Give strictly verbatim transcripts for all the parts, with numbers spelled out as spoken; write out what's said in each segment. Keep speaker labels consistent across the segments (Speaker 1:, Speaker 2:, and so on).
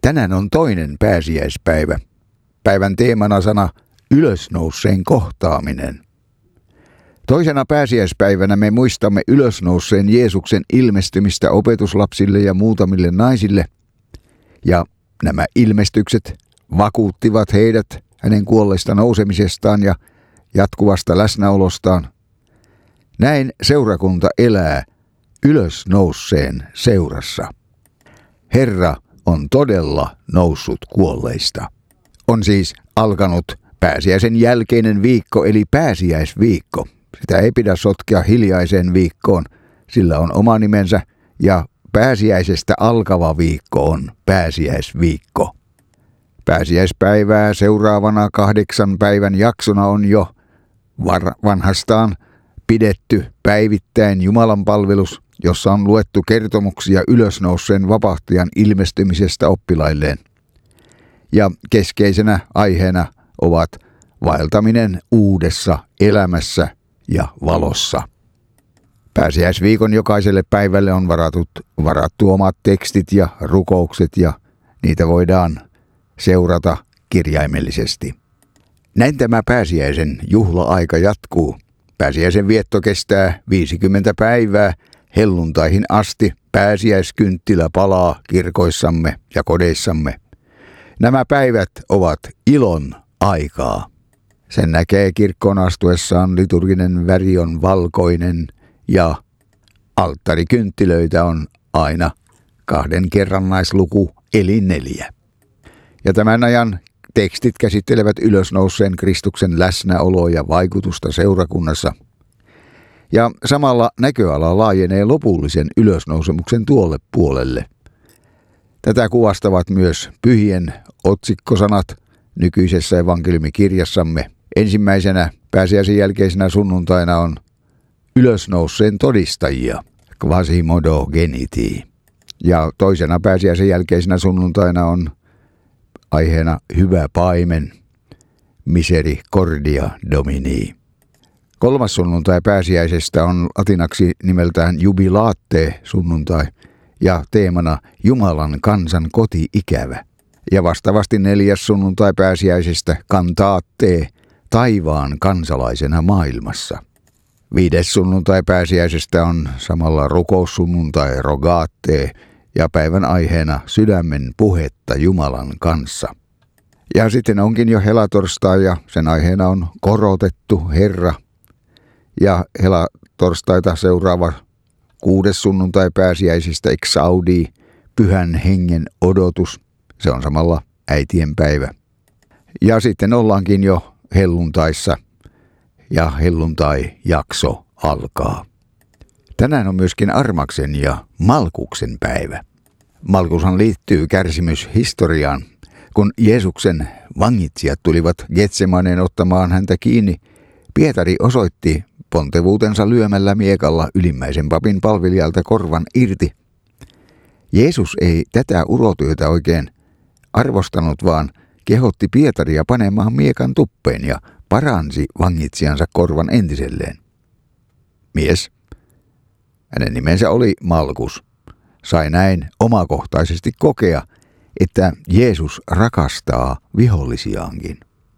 Speaker 1: Tänään on toinen pääsiäispäivä. Päivän teemana sana ylösnouseen kohtaaminen. Toisena pääsiäispäivänä me muistamme ylösnouseen Jeesuksen ilmestymistä opetuslapsille ja muutamille naisille. Ja nämä ilmestykset vakuuttivat heidät hänen kuolleista nousemisestaan ja jatkuvasta läsnäolostaan. Näin seurakunta elää ylösnouseen seurassa. Herra on todella noussut kuolleista. On siis alkanut pääsiäisen jälkeinen viikko eli pääsiäisviikko. Sitä ei pidä sotkea hiljaiseen viikkoon, sillä on oma nimensä ja pääsiäisestä alkava viikko on pääsiäisviikko. Pääsiäispäivää seuraavana kahdeksan päivän jaksona on jo var- vanhastaan pidetty päivittäin Jumalan palvelus, jossa on luettu kertomuksia ylösnouseen vapahtajan ilmestymisestä oppilailleen. Ja keskeisenä aiheena ovat vaeltaminen uudessa elämässä ja valossa. Pääsiäisviikon jokaiselle päivälle on varatut, varattu omat tekstit ja rukoukset ja niitä voidaan seurata kirjaimellisesti. Näin tämä pääsiäisen juhla-aika jatkuu. Pääsiäisen vietto kestää viisikymmentä päivää helluntaihin asti. Pääsiäiskynttilä palaa kirkoissamme ja kodeissamme. Nämä päivät ovat ilon aikaa. Sen näkee kirkkoon astuessaan, liturginen väri on valkoinen ja alttarikynttilöitä on aina kahden kerrannaisluku eli neljä. Ja tämän ajan tekstit käsittelevät ylösnouseen Kristuksen läsnäoloa ja vaikutusta seurakunnassa. Ja samalla näköala laajenee lopullisen ylösnousemuksen tuolle puolelle. Tätä kuvastavat myös pyhien otsikkosanat nykyisessä evankeliumikirjassamme. Ensimmäisenä pääsiäisen jälkeisenä sunnuntaina on ylösnouseen todistajia, quasimodogeniti. Ja toisena pääsiäisen jälkeisenä sunnuntaina on aiheena hyvä paimen, misericordia domini. Kolmas sunnuntai pääsiäisestä on latinaksi nimeltään jubilate sunnuntai ja teemana Jumalan kansan koti-ikävä. Ja vastaavasti neljäs sunnuntai pääsiäisestä kantaatte taivaan kansalaisena maailmassa. Viides sunnuntai pääsiäisestä on samalla rukoussunnuntai rogate ja päivän aiheena sydämen puhetta Jumalan kanssa. Ja sitten onkin jo helatorstai ja sen aiheena on korotettu Herra. Ja helatorstaita seuraava kuudes sunnuntai pääsiäisistä exaudi, pyhän hengen odotus. Se on samalla äitien päivä. Ja sitten ollaankin jo helluntaissa ja helluntai-jakso alkaa. Tänään on myöskin Armaksen ja Malkuksen päivä. Malkushan liittyy kärsimyshistoriaan. Kun Jeesuksen vangitsijat tulivat Getsemaneen ottamaan häntä kiinni, Pietari osoitti pontevuutensa lyömällä miekalla ylimmäisen papin palvelijalta korvan irti. Jeesus ei tätä urotyötä oikein arvostanut, vaan kehotti Pietaria panemaan miekan tuppeen ja paransi vangitsijansa korvan entiselleen. Mies, hänen nimensä oli Malkus, sai näin omakohtaisesti kokea, että Jeesus rakastaa vihollisiaankin.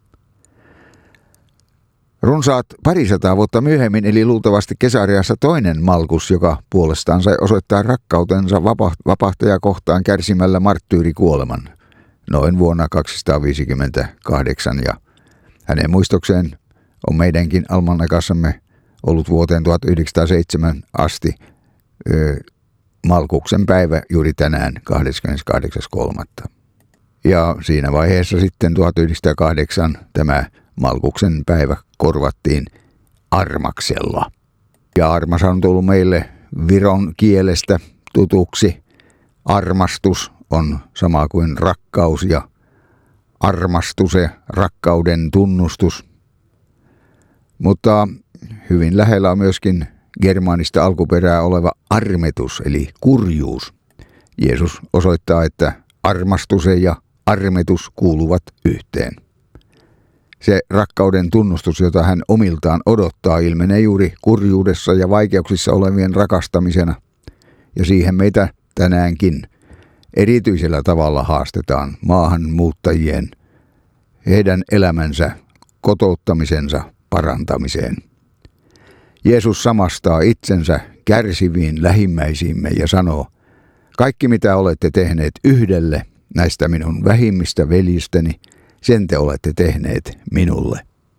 Speaker 1: Runsaat parisataa vuotta myöhemmin, eli luultavasti Kesareassa toinen Malkus, joka puolestaan sai osoittaa rakkautensa vapahtajaa kohtaan kärsimällä marttyyrikuoleman noin vuonna kaksisataaviisikymmentäkahdeksan, ja hänen muistokseen on meidänkin almanakassamme ollut vuoteen tuhatyhdeksänsataaseitsemän asti ö, Malkuksen päivä juuri tänään kahdeskymmeneskahdeksas kolmatta Ja siinä vaiheessa sitten tuhatyhdeksänsataakahdeksan tämä Malkuksen päivä korvattiin Armaksella. Ja armas on tullut meille viron kielestä tutuksi. Armastus on sama kuin rakkaus ja armastus ja rakkauden tunnustus. Mutta hyvin lähellä on myöskin germaanista alkuperää oleva armetus eli kurjuus. Jeesus osoittaa, että armastus ja armetus kuuluvat yhteen. Se rakkauden tunnustus, jota hän omiltaan odottaa, ilmenee juuri kurjuudessa ja vaikeuksissa olevien rakastamisena. Ja siihen meitä tänäänkin erityisellä tavalla haastetaan maahanmuuttajien, heidän elämänsä, kotouttamisensa parantamiseen. Jeesus samastaa itsensä kärsiviin lähimmäisiimme ja sanoo, kaikki mitä olette tehneet yhdelle näistä minun vähimmistä veljistäni, sen te olette tehneet minulle.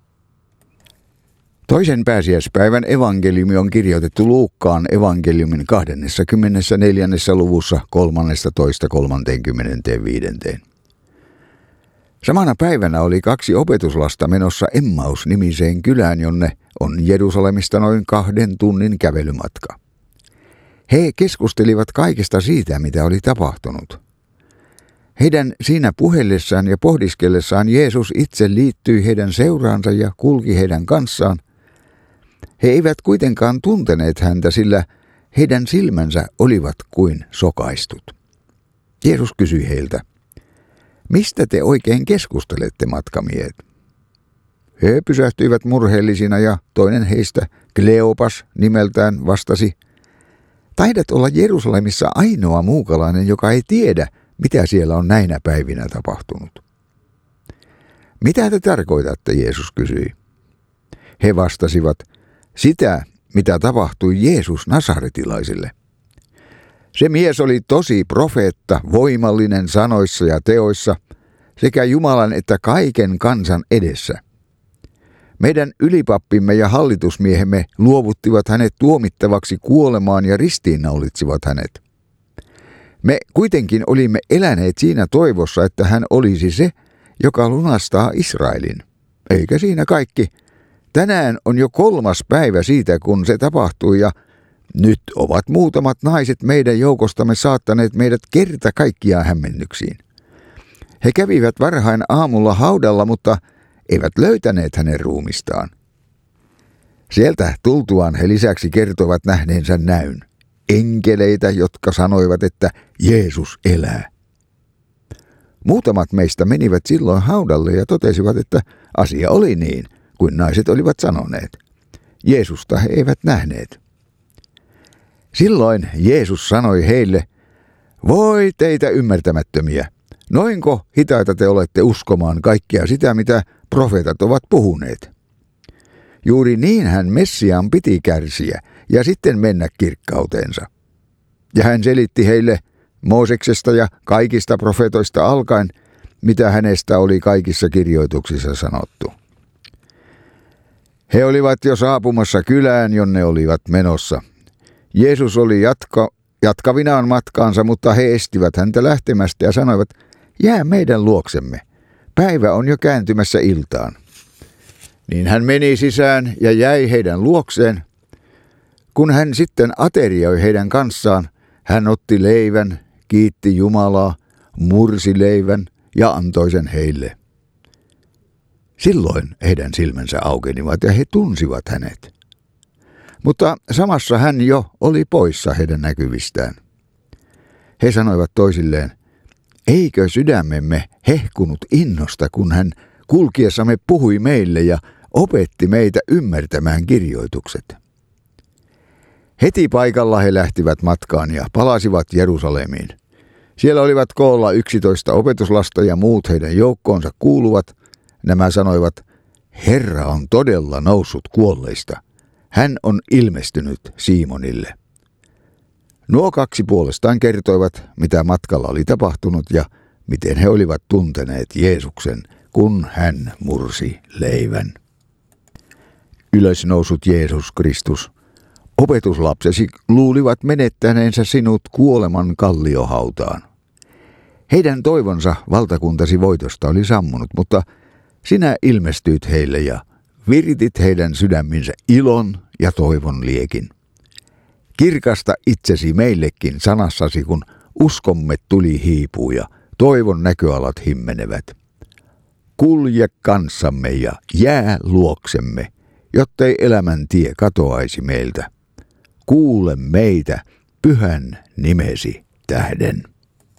Speaker 1: Toisen pääsiäispäivän evankeliumi on kirjoitettu Luukkaan evankeliumin kaksikymmentäneljännessä luvussa kolmannestatoista kolmanteenkymmenenteenviidenteen. Samana päivänä oli kaksi opetuslasta menossa Emmaus-nimiseen kylään, jonne on Jerusalemista noin kahden tunnin kävelymatka. He keskustelivat kaikesta siitä, mitä oli tapahtunut. Heidän siinä puhellessaan ja pohdiskellessaan Jeesus itse liittyi heidän seuraansa ja kulki heidän kanssaan. He eivät kuitenkaan tunteneet häntä, sillä heidän silmänsä olivat kuin sokaistut. Jeesus kysyi heiltä, mistä te oikein keskustelette, matkamiehet? He pysähtyivät murheellisina ja toinen heistä, Kleopas nimeltään, vastasi, taidat olla Jerusalemissa ainoa muukalainen, joka ei tiedä, mitä siellä on näinä päivinä tapahtunut. Mitä te tarkoitatte, Jeesus kysyi. He vastasivat, sitä, mitä tapahtui Jeesus nasaretilaisille. Se mies oli tosi profeetta, voimallinen sanoissa ja teoissa, sekä Jumalan että kaiken kansan edessä. Meidän ylipappimme ja hallitusmiehemme luovuttivat hänet tuomittavaksi kuolemaan ja ristiinnaulitsivat hänet. Me kuitenkin olimme eläneet siinä toivossa, että hän olisi se, joka lunastaa Israelin. Eikä siinä kaikki. Tänään on jo kolmas päivä siitä, kun se tapahtui, ja nyt ovat muutamat naiset meidän joukostamme saattaneet meidät kerta kaikkiaan hämmennyksiin. He kävivät varhain aamulla haudalla, mutta eivät löytäneet hänen ruumistaan. Sieltä tultuaan he lisäksi kertovat nähneensä näyn. Enkeleitä, jotka sanoivat, että Jeesus elää. Muutamat meistä menivät silloin haudalle ja totesivat, että asia oli niin, kuin naiset olivat sanoneet. Jeesusta he eivät nähneet. Silloin Jeesus sanoi heille, voi teitä ymmärtämättömiä, noinko hitaita te olette uskomaan kaikkea sitä, mitä profeetat ovat puhuneet. Juuri niin hän Messiaan piti kärsiä ja sitten mennä kirkkauteensa. Ja hän selitti heille Mooseksesta ja kaikista profeetoista alkaen, mitä hänestä oli kaikissa kirjoituksissa sanottu. He olivat jo saapumassa kylään, jonne olivat menossa. Jeesus oli jatko, jatkavinaan matkaansa, mutta he estivät häntä lähtemästä ja sanoivat, jää meidän luoksemme. Päivä on jo kääntymässä iltaan. Niin hän meni sisään ja jäi heidän luokseen. Kun hän sitten aterioi heidän kanssaan, hän otti leivän, kiitti Jumalaa, mursi leivän ja antoi sen heille. Silloin heidän silmänsä aukenivat ja he tunsivat hänet. Mutta samassa hän jo oli poissa heidän näkyvistään. He sanoivat toisilleen, eikö sydämemme hehkunut innosta, kun hän kulkiessamme puhui meille ja opetti meitä ymmärtämään kirjoitukset. Heti paikalla he lähtivät matkaan ja palasivat Jerusalemiin. Siellä olivat koolla yksitoista opetuslasta ja muut heidän joukkoonsa kuuluvat. Nämä sanoivat, Herra on todella noussut kuolleista. Hän on ilmestynyt Siimonille. Nuo kaksi puolestaan kertoivat, mitä matkalla oli tapahtunut ja miten he olivat tunteneet Jeesuksen, kun hän mursi leivän. Ylösnousut Jeesus Kristus, opetuslapsesi luulivat menettäneensä sinut kuoleman kalliohautaan. Heidän toivonsa valtakuntasi voitosta oli sammunut, mutta sinä ilmestyit heille ja viritit heidän sydäminsä ilon ja toivon liekin. Kirkasta itsesi meillekin sanassasi, kun uskomme tuli hiipuu ja toivon näköalat himmenevät. Kulje kanssamme ja jää luoksemme, jottei elämän tie katoaisi meiltä. Kuule meitä pyhän nimesi tähden.